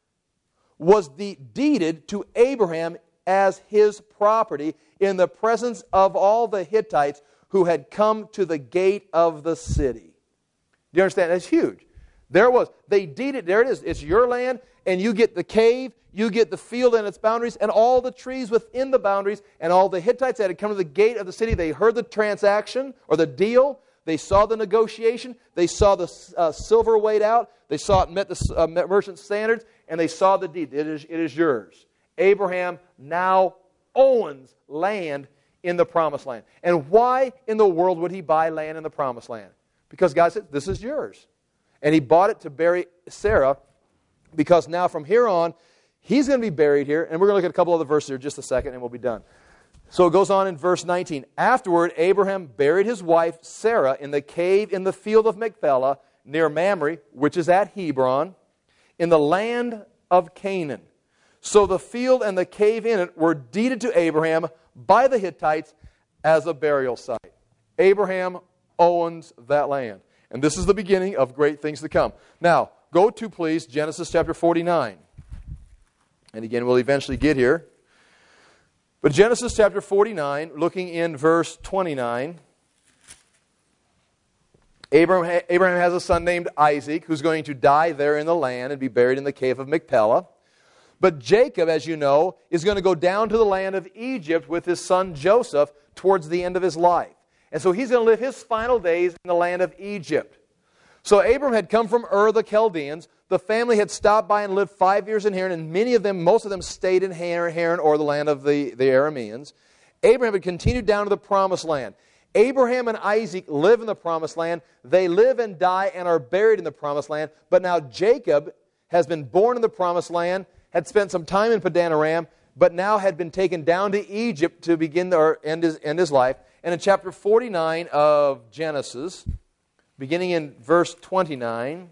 was de- deeded to Abraham as his property in the presence of all the Hittites who had come to the gate of the city. Do you understand? That's huge. There it was. They deeded, there it is. It's your land, and you get the cave, you get the field and its boundaries, and all the trees within the boundaries, and all the Hittites that had come to the gate of the city. They heard the transaction, or the deal. They saw the negotiation. They saw the uh, silver weighed out. They saw it met the uh, merchant standards, and they saw the deed. It is, it is yours. Abraham now owns land in the promised land. And why in the world would he buy land in the promised land? Because God said, this is yours. And he bought it to bury Sarah, because now from here on, he's going to be buried here. And we're going to look at a couple other verses here in just a second, and we'll be done. So it goes on in verse nineteen. Afterward, Abraham buried his wife Sarah in the cave in the field of Machpelah near Mamre, which is at Hebron, in the land of Canaan. So the field and the cave in it were deeded to Abraham by the Hittites as a burial site. Abraham owns that land. And this is the beginning of great things to come. Now, go to, please, Genesis chapter forty-nine. And again, we'll eventually get here. But Genesis chapter forty-nine, looking in verse twenty-nine, Abraham, Abraham has a son named Isaac who's going to die there in the land and be buried in the cave of Machpelah. But Jacob, as you know, is going to go down to the land of Egypt with his son Joseph towards the end of his life. And so he's going to live his final days in the land of Egypt. So Abram had come from Ur the Chaldeans. The family had stopped by and lived five years in Haran, and many of them, most of them stayed in Haran, or the land of the, the Arameans. Abraham had continued down to the promised land. Abraham and Isaac live in the promised land. They live and die and are buried in the promised land. But now Jacob has been born in the promised land, had spent some time in Padan Aram, but now had been taken down to Egypt to begin the, or end his, end his life. And in chapter forty-nine of Genesis, beginning in verse twenty-nine,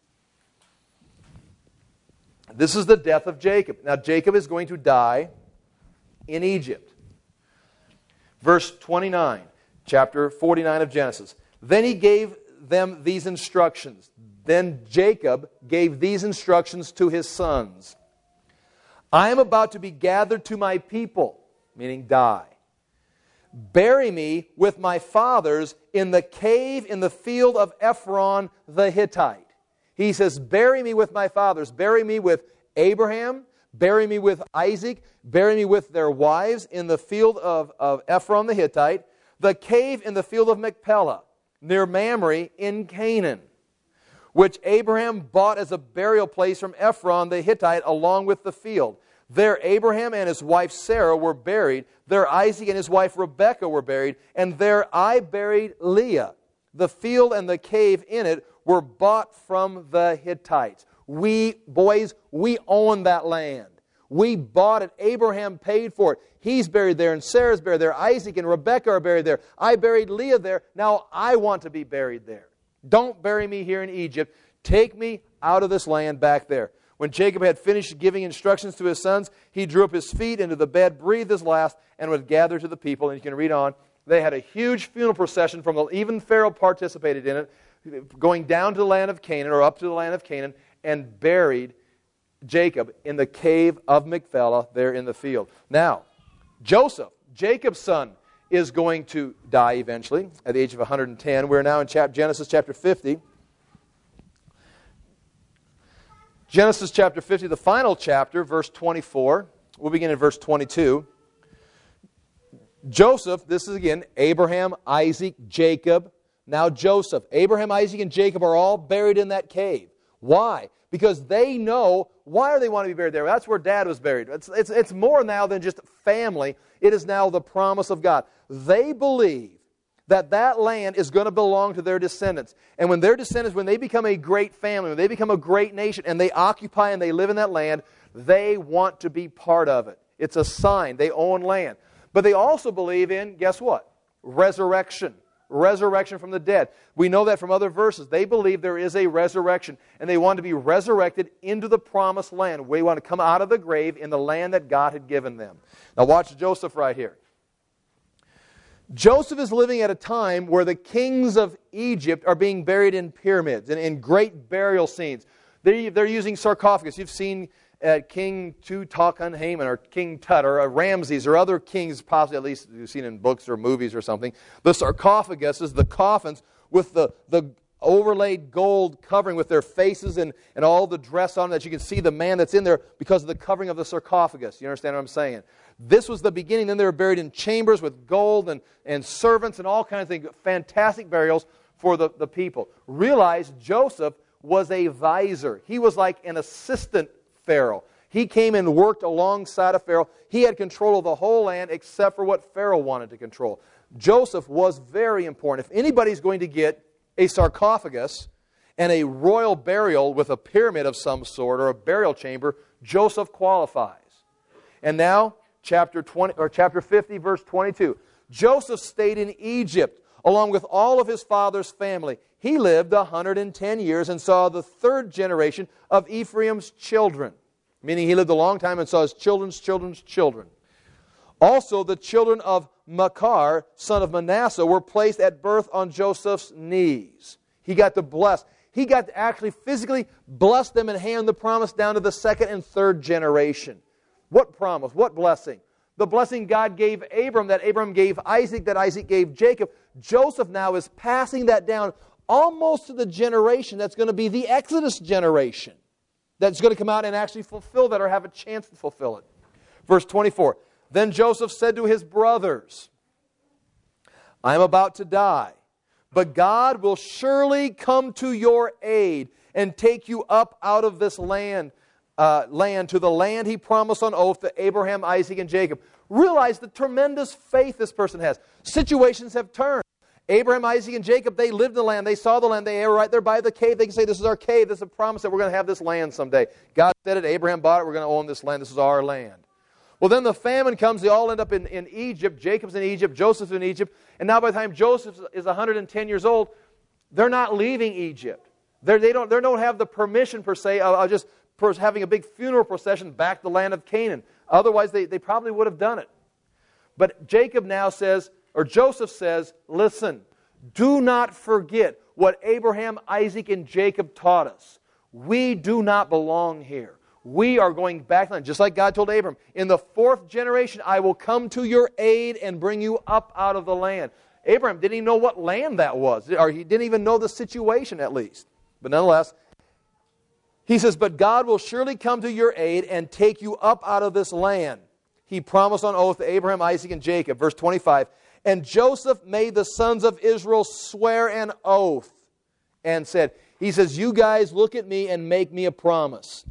this is the death of Jacob. Now Jacob is going to die in Egypt. Verse twenty-nine, chapter forty-nine of Genesis. Then he gave them these instructions. Then Jacob gave these instructions to his sons. I am about to be gathered to my people, meaning die. Bury me with my fathers in the cave in the field of Ephron the Hittite. He says, bury me with my fathers. Bury me with Abraham. Bury me with Isaac. Bury me with their wives in the field of, of Ephron the Hittite. The cave in the field of Machpelah, near Mamre in Canaan, which Abraham bought as a burial place from Ephron the Hittite along with the field. There Abraham and his wife Sarah were buried. There Isaac and his wife Rebekah were buried. And there I buried Leah. The field and the cave in it were bought from the Hittites. We, boys, we own that land. We bought it. Abraham paid for it. He's buried there, and Sarah's buried there. Isaac and Rebekah are buried there. I buried Leah there. Now I want to be buried there. Don't bury me here in Egypt. Take me out of this land back there. When Jacob had finished giving instructions to his sons, he drew up his feet into the bed, breathed his last, and would gather to the people. And you can read on. They had a huge funeral procession from the, even Pharaoh participated in it. going down to the land of Canaan, or up to the land of Canaan, and buried Jacob in the cave of Machpelah there in the field. Now, Joseph, Jacob's son, is going to die eventually at the age of one hundred ten. We're now in chap- Genesis chapter fifty. Genesis chapter fifty, the final chapter, verse twenty-four. We'll begin in verse twenty-two. Joseph, this is again Abraham, Isaac, Jacob, now Joseph. Abraham, Isaac, and Jacob are all buried in that cave. Why? Because they know, why do they want to be buried there? That's where Dad was buried. It's, it's, it's more now than just family. It is now the promise of God. They believe that that land is going to belong to their descendants. And when their descendants, when they become a great family, when they become a great nation, and they occupy and they live in that land, they want to be part of it. It's a sign. They own land. But they also believe in, guess what? Resurrection. Resurrection from the dead. We know that from other verses. They believe there is a resurrection, and they want to be resurrected into the promised land. We want to come out of the grave in the land that God had given them. Now watch Joseph right here. Joseph is living at a time where the kings of Egypt are being buried in pyramids and in great burial scenes. They're, they're using sarcophagus. You've seen uh, King Tutankhamun or King Tut or uh, Ramses or other kings, possibly at least you've seen in books or movies or something. The sarcophaguses, the coffins with the, the overlaid gold covering with their faces and, and all the dress on that you can see the man that's in there because of the covering of the sarcophagus. You understand what I'm saying? This was the beginning. Then they were buried in chambers with gold and, and servants and all kinds of things. Fantastic burials for the, the people. Realize Joseph was a visor. He was like an assistant Pharaoh. He came and worked alongside of Pharaoh. He had control of the whole land except for what Pharaoh wanted to control. Joseph was very important. If anybody's going to get a sarcophagus and a royal burial with a pyramid of some sort or a burial chamber, Joseph qualifies. And now, chapter twenty or chapter fifty, verse twenty-two. Joseph stayed in Egypt along with all of his father's family. He lived one hundred ten years and saw the third generation of Ephraim's children, meaning he lived a long time and saw his children's children's children. Also, the children of Machir, son of Manasseh, were placed at birth on Joseph's knees. He got to bless. He got to actually physically bless them and hand the promise down to the second and third generation. What promise? What blessing? The blessing God gave Abram, that Abram gave Isaac, that Isaac gave Jacob. Joseph now is passing that down almost to the generation that's going to be the Exodus generation, that's going to come out and actually fulfill that or have a chance to fulfill it. Verse twenty-four. Then Joseph said to his brothers, I am about to die, but God will surely come to your aid and take you up out of this land, uh, land to the land He promised on oath to Abraham, Isaac, and Jacob. Realize the tremendous faith this person has. Situations have turned. Abraham, Isaac, and Jacob, they lived in the land. They saw the land. They were right there by the cave. They can say, this is our cave. This is a promise that we're going to have this land someday. God said it. Abraham bought it. We're going to own this land. This is our land. Well, then the famine comes. They all end up in, in Egypt. Jacob's in Egypt. Joseph's in Egypt. And now by the time Joseph is one hundred ten years old, they're not leaving Egypt. They're, they, don't, they don't have the permission, per se, of, of just per, having a big funeral procession back to the land of Canaan. Otherwise, they, they probably would have done it. But Jacob now says, or Joseph says, listen, do not forget what Abraham, Isaac, and Jacob taught us. We do not belong here. We are going back, just like God told Abram, in the fourth generation, I will come to your aid and bring you up out of the land. Abraham didn't even know what land that was, or he didn't even know the situation at least. But nonetheless, he says, but God will surely come to your aid and take you up out of this land. He promised on oath to Abraham, Isaac, and Jacob. Verse twenty-five, and Joseph made the sons of Israel swear an oath and said, he says, you guys look at me and make me a promise.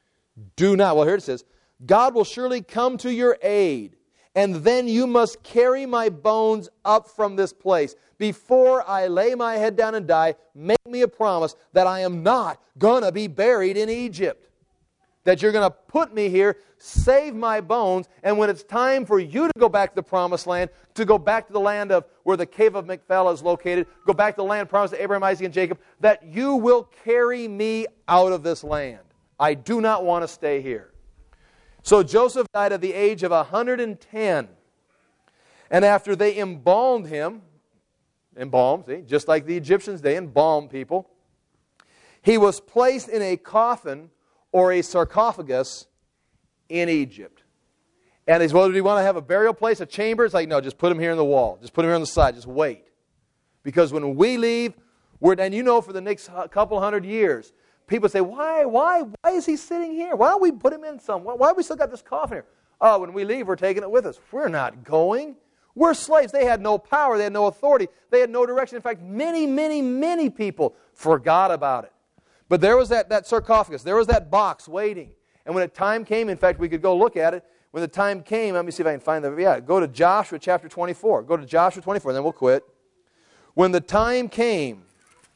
Do not, well here it says, God will surely come to your aid, and then you must carry my bones up from this place. Before I lay my head down and die, make me a promise that I am not going to be buried in Egypt. That you're going to put me here, save my bones, and when it's time for you to go back to the promised land, to go back to the land of where the cave of Machpelah is located, go back to the land promised to Abraham, Isaac, and Jacob, that you will carry me out of this land. I do not want to stay here. So Joseph died at the age of one hundred ten. And after they embalmed him, embalmed, see, just like the Egyptians, they embalmed people. He was placed in a coffin or a sarcophagus in Egypt. And he says, well, do you want to have a burial place, a chamber? It's like, no, just put him here in the wall. Just put him here on the side. Just wait. Because when we leave, we're, and you know for the next couple hundred years, people say, why, why, why is he sitting here? Why don't we put him in some? Why, why have we still got this coffin here? Oh, when we leave, we're taking it with us. We're not going. We're slaves. They had no power. They had no authority. They had no direction. In fact, many, many, many people forgot about it. But there was that, that sarcophagus. There was that box waiting. And when the time came, in fact, we could go look at it. When the time came, let me see if I can find the, yeah, go to Joshua chapter twenty-four. Go to Joshua twenty-four, and then we'll quit. When the time came,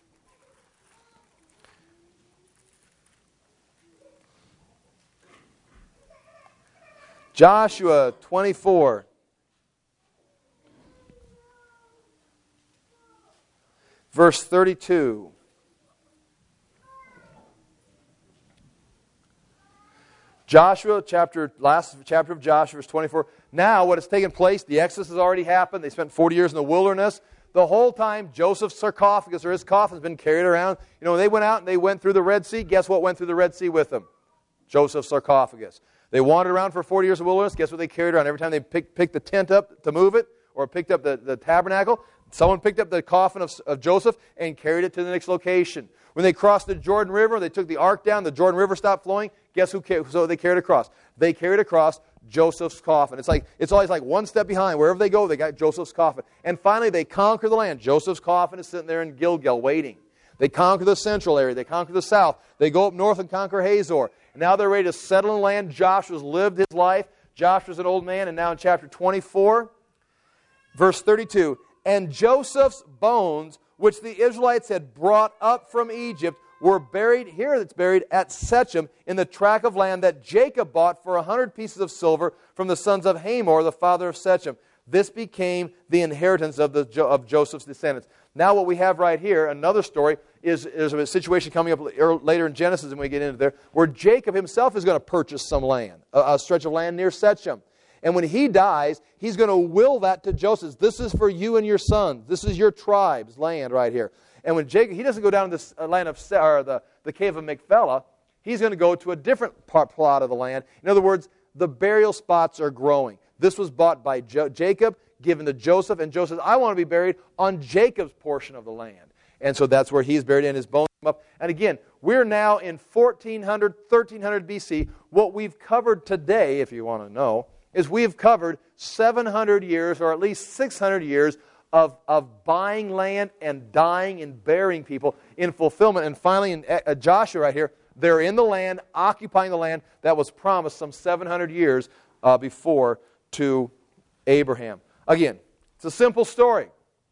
Joshua twenty-four, verse thirty-two. Joshua, chapter, last chapter of Joshua, verse twenty-four. Now, what has taken place, the Exodus has already happened. They spent forty years in the wilderness. The whole time, Joseph's sarcophagus, or his coffin, has been carried around. You know, when they went out and they went through the Red Sea, guess what went through the Red Sea with them? Joseph's sarcophagus. They wandered around for forty years in the wilderness. Guess what they carried around? Every time they picked, picked the tent up to move it, or picked up the, the tabernacle, someone picked up the coffin of, of Joseph and carried it to the next location. When they crossed the Jordan River, they took the ark down, the Jordan River stopped flowing. Guess who carried, so they carried across? They carried across Joseph's coffin. It's like it's always like one step behind. Wherever they go, they got Joseph's coffin. And finally, they conquer the land. Joseph's coffin is sitting there in Gilgal waiting. They conquer the central area. They conquer the south. They go up north and conquer Hazor. And now they're ready to settle in land. Joshua's lived his life. Joshua's an old man. And now in chapter twenty-four, verse thirty-two, and Joseph's bones, which the Israelites had brought up from Egypt, were buried, here it's buried, at Shechem, in the tract of land that Jacob bought for a hundred pieces of silver from the sons of Hamor, the father of Shechem. This became the inheritance of, the, of Joseph's descendants. Now what we have right here, another story, is, is a situation coming up later in Genesis, and we get into there, where Jacob himself is going to purchase some land, a, a stretch of land near Shechem. And when he dies, he's going to will that to Joseph. This is for you and your sons. This is your tribe's land right here. And when Jacob, he doesn't go down to this land of, or the, the cave of Machpelah. He's going to go to a different part, plot of the land. In other words, the burial spots are growing. This was bought by jo- Jacob, given to Joseph, and Joseph says, I want to be buried on Jacob's portion of the land. And so that's where he's buried, and his bones come up. And again, we're now in fourteen hundred, thirteen hundred B C. What we've covered today, if you want to know, is we've covered seven hundred years, or at least six hundred years, of, of buying land and dying and burying people in fulfillment. And finally, in uh, Joshua right here, they're in the land, occupying the land that was promised some seven hundred years uh, before to Abraham. Again, it's a simple story.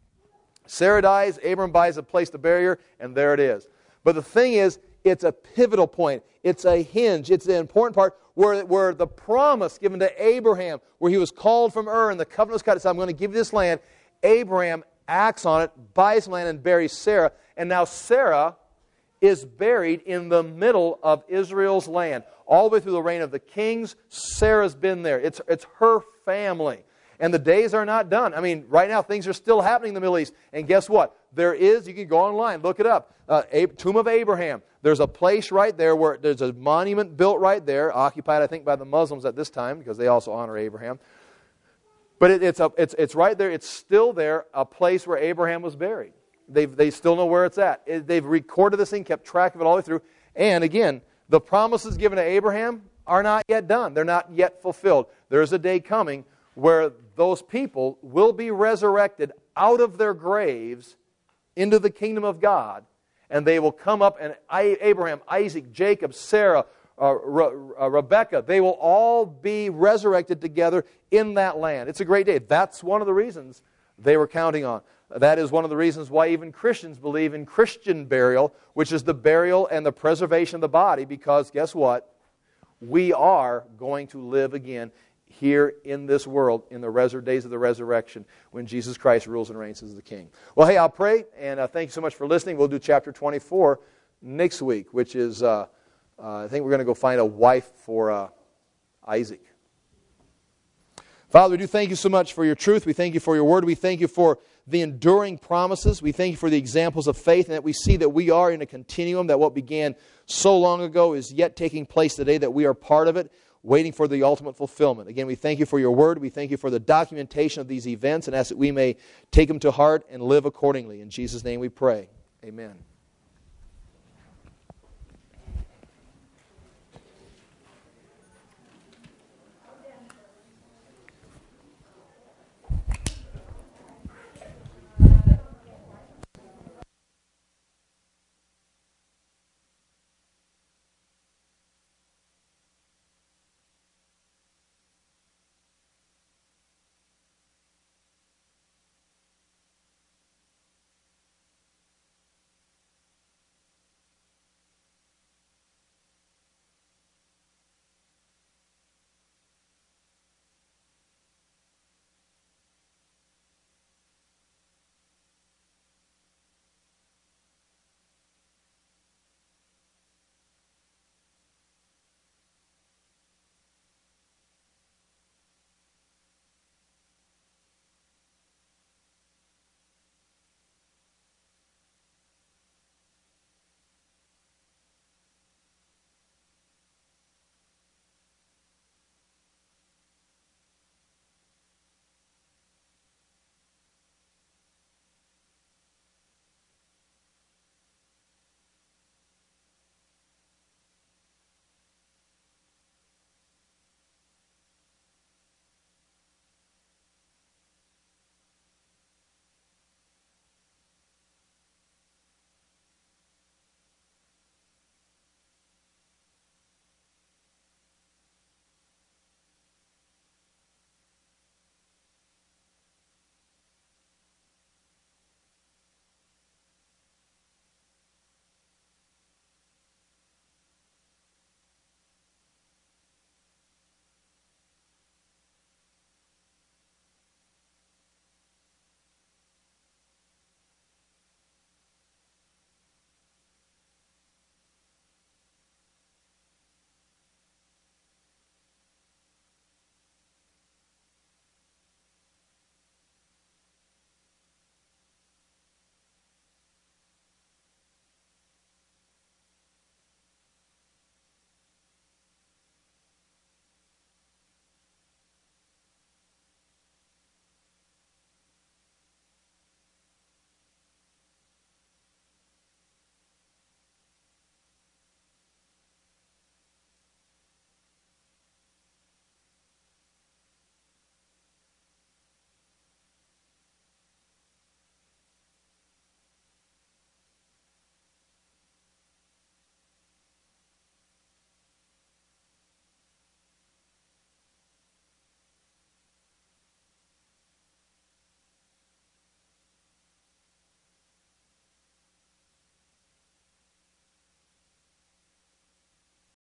Sarah dies, Abraham buys a place to bury her, and there it is. But the thing is, it's a pivotal point. It's a hinge. It's the important part where, where the promise given to Abraham, where he was called from Ur and the covenant was cut, said, I'm going to give you this land. Abraham acts on it, buys land, and buries Sarah. And now Sarah is buried in the middle of Israel's land. All the way through the reign of the kings, Sarah's been there. It's, it's her family. And the days are not done. I mean, right now things are still happening in the Middle East. And guess what? There is, you can go online, look it up, uh, Tomb of Abraham. There's a place right there where there's a monument built right there, occupied, I think, by the Muslims at this time, because they also honor Abraham. But it, it's, a, it's, it's right there. It's still there, a place where Abraham was buried. They've, they still know where it's at. It, they've recorded this thing, kept track of it all the way through. And again, the promises given to Abraham are not yet done. They're not yet fulfilled. There's a day coming where those people will be resurrected out of their graves into the kingdom of God, and they will come up, and Abraham, Isaac, Jacob, Sarah, uh, Re- uh, Rebecca, they will all be resurrected together in that land. It's a great day. That's one of the reasons they were counting on. That is one of the reasons why even Christians believe in Christian burial, which is the burial and the preservation of the body, because guess what? We are going to live again here in this world in the resur- days of the resurrection when Jesus Christ rules and reigns as the King. Well, hey, I'll pray, and uh, thank you so much for listening. We'll do chapter twenty-four next week, which is, uh, uh, I think we're going to go find a wife for uh, Isaac. Father, we do thank you so much for your truth. We thank you for your word. We thank you for the enduring promises. We thank you for the examples of faith, and that we see that we are in a continuum, that what began so long ago is yet taking place today, that we are part of it, waiting for the ultimate fulfillment. Again, we thank you for your word. We thank you for the documentation of these events, and ask that we may take them to heart and live accordingly. In Jesus' name we pray. Amen.